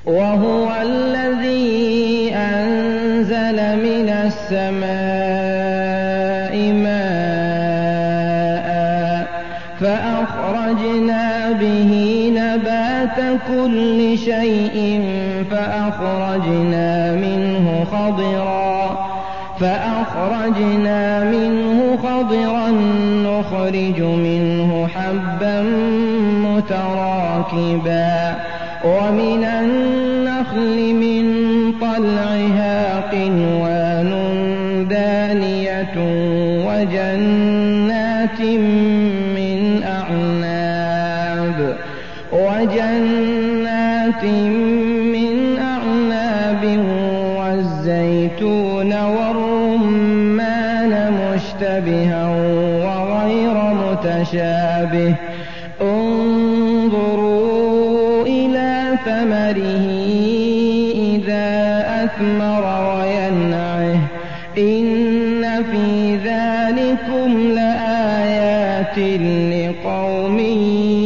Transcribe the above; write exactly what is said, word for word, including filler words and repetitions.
وهو الذي أنزل من السماء ماء فأخرجنا به نبات كل شيء فأخرجنا منه خضرا فأخرجنا منه خضرا نخرج منه حبا متراكبا ومن النخل من طلعها قنوان دانية وجنات من أعناب وجنات من أعناب والزيتون والرمان مشتبها وغير متشابه انظروا إلى ثمره إذا أثمر وينعه إن في ذلكم لآيات لقوم